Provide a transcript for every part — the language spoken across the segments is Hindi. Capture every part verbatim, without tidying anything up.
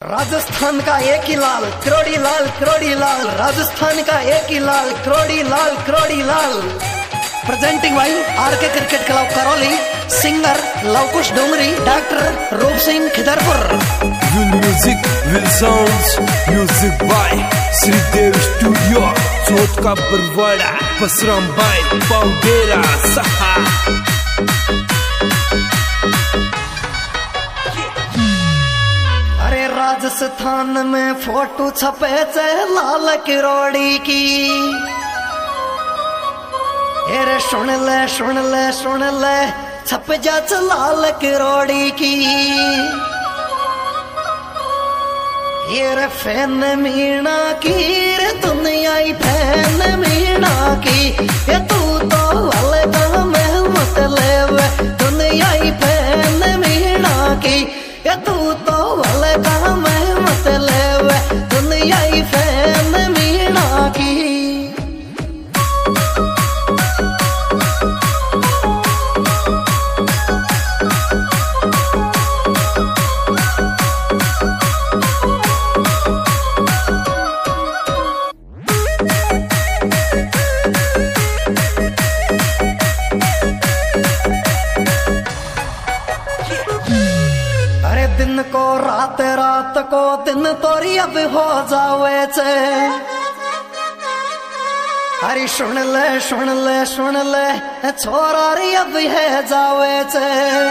राजस्थान का एक ही लाल करोड़ी लाल करोड़ी लाल, राजस्थान का एक ही लाल Karodi Lal Karodi Lal. Presenting by R K cricket club Karauli, singer Lavkush Dongri, doctor Roop Singh Khidarpur. Will music will sounds, music by Shridev studio, Chauth ka Barwada, पसराम bye पाउडेरा सहा। राजस्थान में फोटो छपे चे लाल करोड़ी की, अरे सुन ले सुन ले सुन ले छप जा लाल करोड़ी की। ये फैन मीना की रे दुनिया ही फैन मीना की, ये तू तो अलग में मतलब दुनिया ही फैन मीना की, ये तू तो अलग में मतलब दुनिया ही फैन मीना की। दिन को रात रात को दिन तोरी अब हो जावे चे, अरे सुन ले सुन ले सुन ले छोरा रे अब है जावे चे।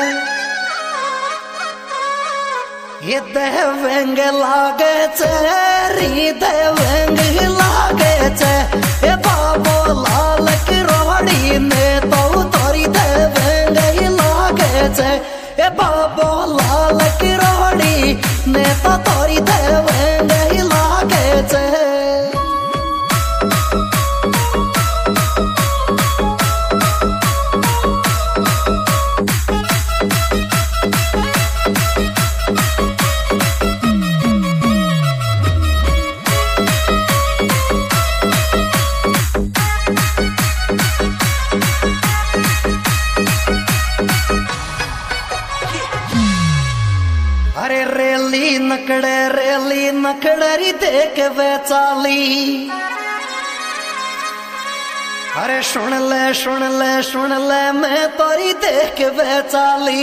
ये देवेंग लागे चे री देवेंग लागे चे, ये बाबो लाल करोड़ी ने तो तोरी देवेंग लागे चे, ये बाबो लाल करोड़ी ने तो तोरी देवेंग लागे चे। अरे रेली नकड़े रेली नकड़री देख बेचाली, अरे सुन ले सुन ले सुन ले मैं तोरी देख बेचाली।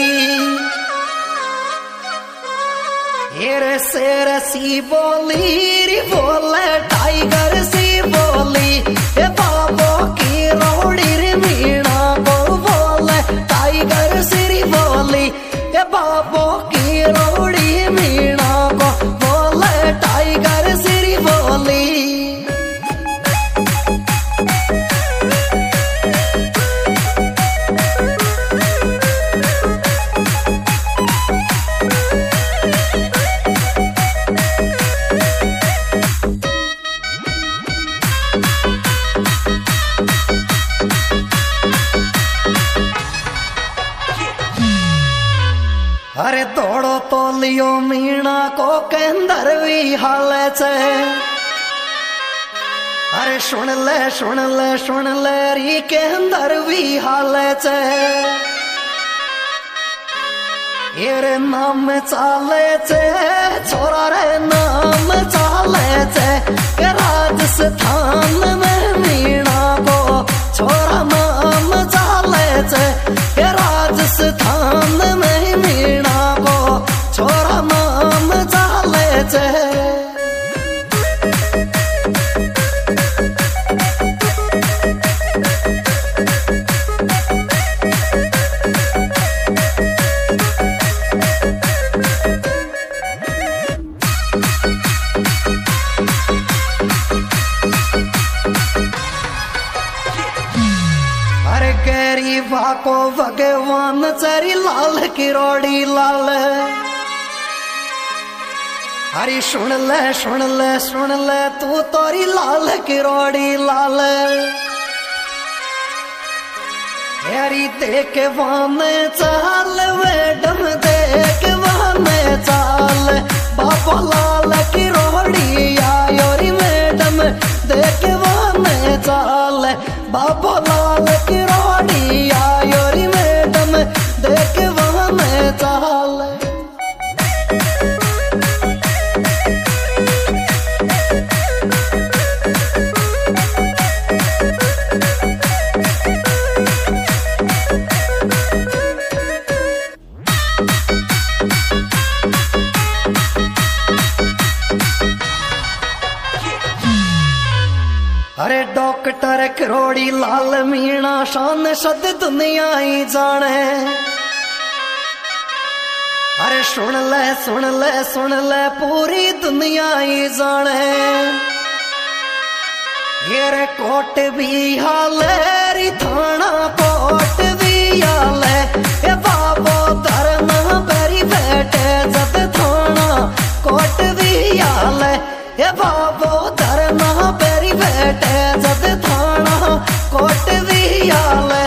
ये शेर सी बोली री बोले टाइगर सी बोली, ये बाबो की रोड़ी री मीणा को बोले टाइगर सी बोली, ये बाबो की रोड़ी मीणा को बोले टाइगर सी बोली। अरे दौड़ो तो लियो मीणा को केंदर भी हाल छे, अरे सुन ले सुन ले सुन ले री केंदर भी हाल छे। ये नाम चाले छे छोरा रे नाम चाले छे, ये राजस्थान में मीणा को छोरा नाम चाले छे, ये राजस्थान में मीणा को छोरा नाम चाले छे। अरे गरीबा को भगवान चरी लाल करोड़ी लाल, अरे सुन ले सुन ले सुन ले तू तोरी लाल करोड़ी लाल। यारी देख वाने चाल मैडम देख वाने चाल, बाबा लाल करोड़ी आयोरी मैडम देख वाने चाल, बाबा लाल करोड़ी आयोरी मैडम देख वाने चाल। अरे डॉक्टर करोड़ी लाल मीणा शान सद दुनिया ही जाने। अरे सुन ले सुन ले सुन ले पूरी दुनिया ही जाने। ये रे कोट भी हाले री थाना कोट भी हाले। ये बाबो धरना बेरी बैठे जद थाना कोट भी हाले। ये बाबो धरना बेरी बैठे जद थाना कोट भी हाले।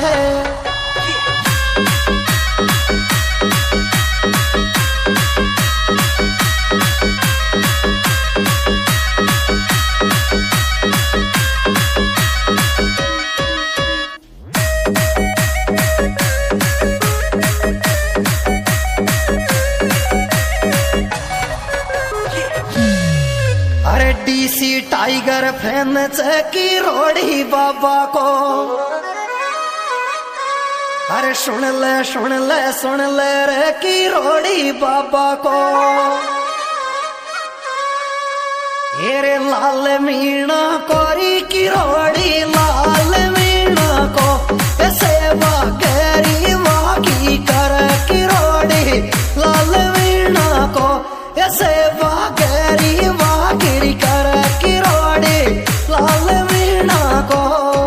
अरे डीसी टाइगर फैन चकी रोड़ी बाबा को। अरे सुन ले सुन ले सुन ले रे की रोड़ी बाबा को। ये रे लाल मीणा कोरी की रोड़ी लाल मीणा को। सेवा गैरी वाकी कर की रोड़ी लाल मीणा को। सेवा गैरी वाकी कर की रोड़ी लाल मीणा को।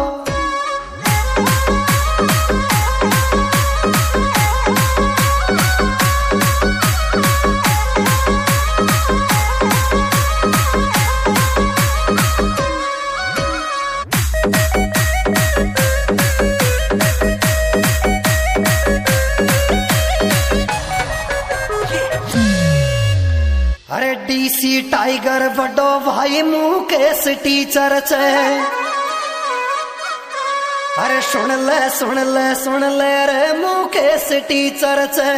अरे डीसी टाइगर बड़ो भाई मुकेश टीचर छे। अरे सुन ले सुन ले सुन ले रे मुकेश टीचर छे।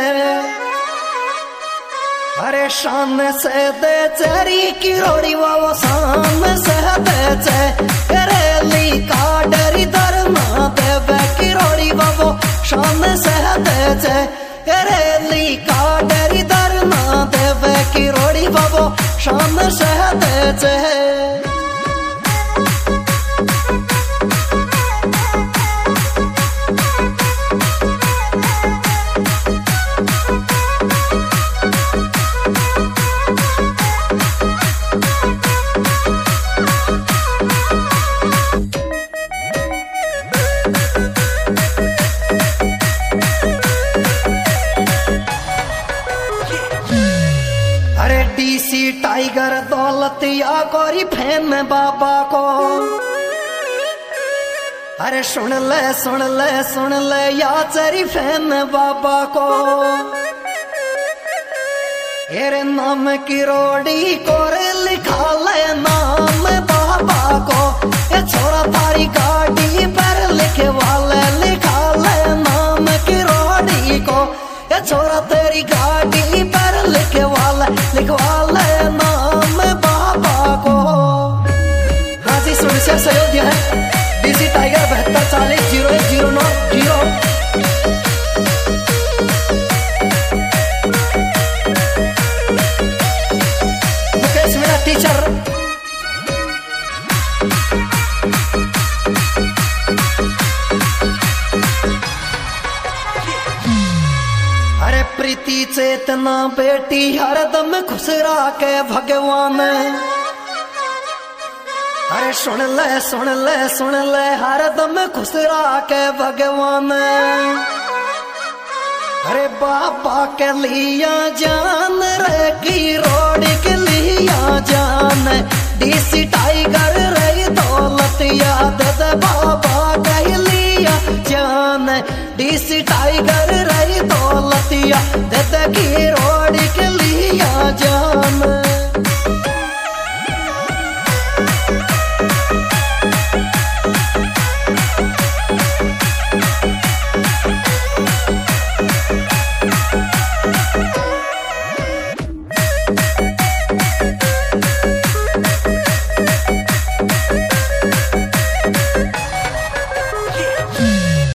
अरे शान से दे चरी की रोड़ी वो शान से दे चे। रेली का डरी धरना देवे की रोड़ी वो शान से दे चे। रेली का डरी धरना देवे की रोड़ी बाबो शान से दे चे। अरे DC tiger Daulatiya Kori fan बाबा को। अरे सुन ले सुन ले सुन ले या चरी फैन बाबा को। येरे नाम की रोड़ी कोरे लिखा ले नाम बाबा को। ये छोरा तारी गाड़ी पर लिखे वाले लिखा ले नाम की रोड़ी को। ये छोरा तेरी गाड़ी पर लिखे वाला लिखवा ले नाम बाबा को। हाँ जी सुन से सहयोग है डीसी टाइगर बहत्तर चालीस जीरो एक जीरो नौ जीरो। मुकेश मेरा टीचर। अरे प्रीति चेतना बेटी हरदम खुश राखे भगवान। अरे सुन ले सुन ले सुन ले हरदम खुश राखे भगवान। अरे बाबा के लिया जान रे की रोड़ी के लिया जान। डीसी टाइगर रे दौलत याद दे बाबा के लिया जान। डीसी टाइगर रे दौलत याद दे की